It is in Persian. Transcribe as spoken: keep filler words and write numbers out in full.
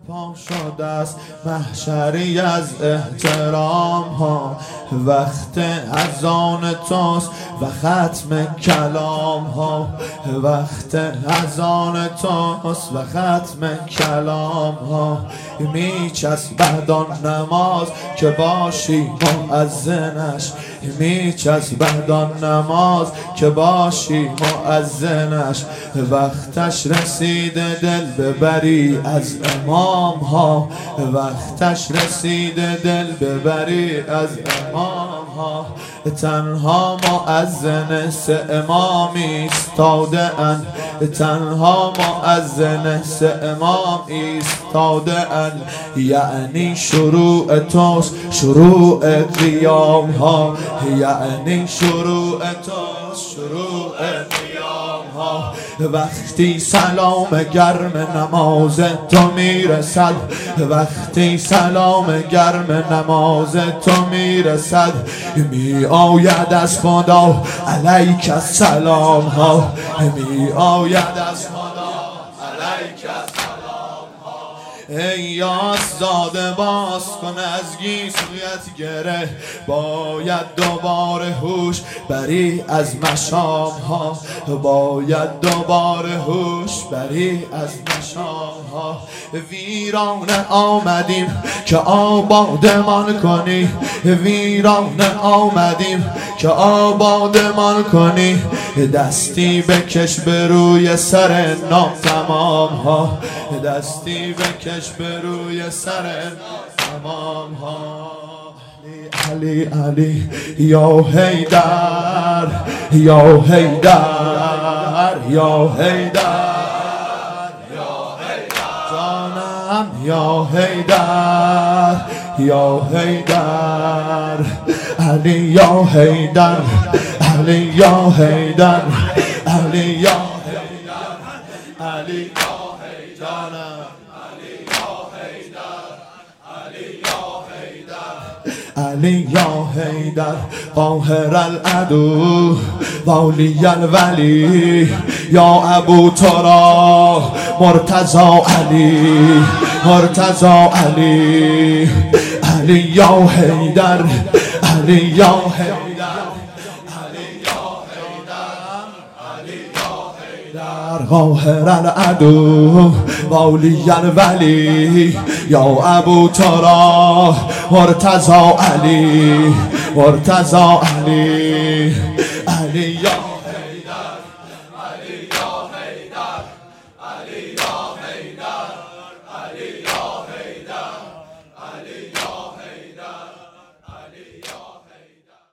برپا شده است محشری از احترام ها، وقت اذان توست و ختم کلام ها، وقت اذان توست و ختم کلام ها. میچسبد آن نماز که باشی مؤذنش، میچسبد آن نماز که باشی مؤذنش. وقتش رسیده دل ببری از امام ها، وقتش رسیده دل ببری از امام ها. تنها مؤذن سه امام ایستاده اند، تنها مؤذن سه امام ایستاده اند. یعنی شروع توست شروع قیام ها، یعنی شروع توست شروع قیام ها. وقتی سلام گرم نماز تو میرسد، وقتی سلام گرم نماز تو میرسد، می آید از خدا علیک السلام ها، می آید از خدا علیک السلام ها. ای یاس زاده باز کن از گیسویت گره، باید دوباره هوش بری از مشام ها، باید دوباره هوش بری از مشام ها. ویرانه آمدیم که آبادمان کنی، ویرانه آمدیم که آبادمان کنی. دستی بکش به روی سر ناتمام ها، دستی بکش به روی سر ناتمام ها. علی علی یا حیدر یا حیدر یا حیدر جانم یا حیدر یا حیدر. علی یا حیدر علی یا حیدر علی یا حیدر علی یا حیدر علی یا حیدر علی یا حیدر. قاهر العدو والی الولی یا ابو ترا مرتضی علی مرتضی علی. علی یا حیدر علی یا حیدر قاهر العدو والی الولی یا ابو ترا مرتضی علی مرتضی علی.